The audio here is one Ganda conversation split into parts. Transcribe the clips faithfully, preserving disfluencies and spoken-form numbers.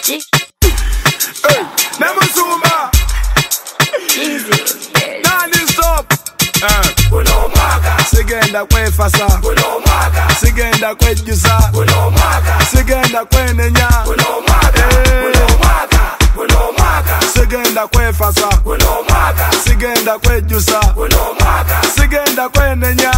G. Hey, never Zuma. Easy. Non-stop. Sigenda kwefasa, sigenda kwejusa, sigenda kwenenya, sigenda kwefasa, sigenda kwejusa, sigenda kwenenya.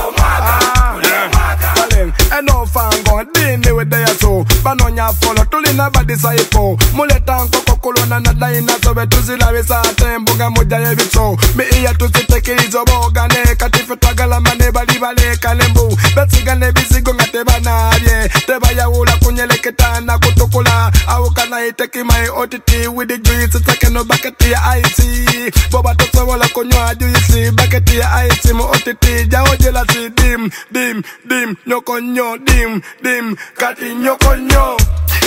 Eno fango dini with the so banonya follow tulina badisaipo muleta nkoko kulona na daina so betuzila bisate mbuga moja yebitso mi iya tusitekirizo bogane katife twagala mane bali bale kalembu betsigane bisigo ngate banabye tebaya ula kunyeleketana kutukula au kana iteki my O T T with the juice takeno bucket ya ice boba tosobola kunywa juice bucket ya ice mo O T T jaojela si dim dim dim nyokonyo dim dim kati nyokonyo.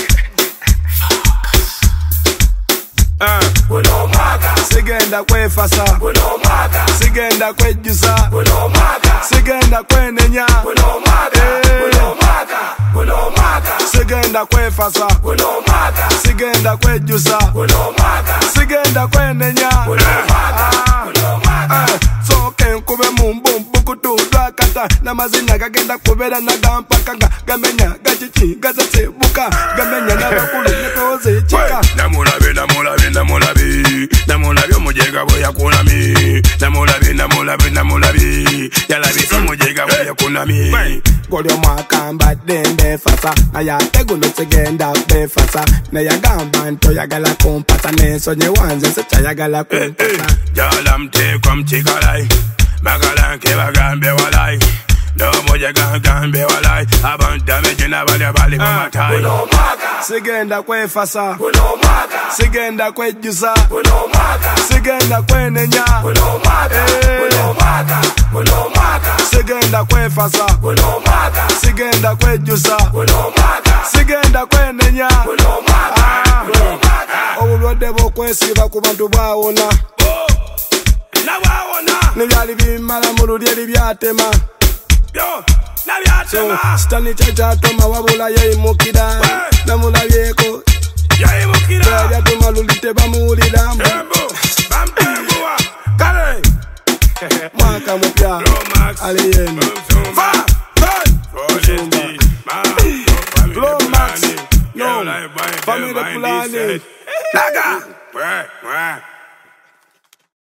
Uh. Sigenda kwefasa, sigenda kwejusa, sigenda kwenenya, sigenda kwefasa, sigenda kwejusa, sigenda kwenenya. So ken kube mumbu mbukutu dwakata na mazina gagenda kubera na gampaka gamenya gachichi gazase buka gamenya na bakulu netoze chika. Namulabe namulabe namulabe namulabe omujega bwe yakunami namulabe namulabe namulabe yalabisa omujega bwe yakunami golyo mwakamba dende fasa na yateguno sigenda befasa na yagamba nto yagala kumpasa nensonye wanze sechayagala kumpasa jala mtekwa mchikalai bakalanke bagambe walai no mujega gambe walai abantu abejina bali abali bamatai sigenda kwefasa sigenda kwejusa sigenda kwenenya sigenda kwefasa sigenda kwejusa sigenda kwenenya obulwadde bwokwesiba ku bantu bwawona nebyali bimala mu lulyeri byatema sitani kyachatoma wabula yayimukira namulabyeko byatuma luli tebamuwulira mwaka mupya aliyenu Glomax, no, family planning. Laga!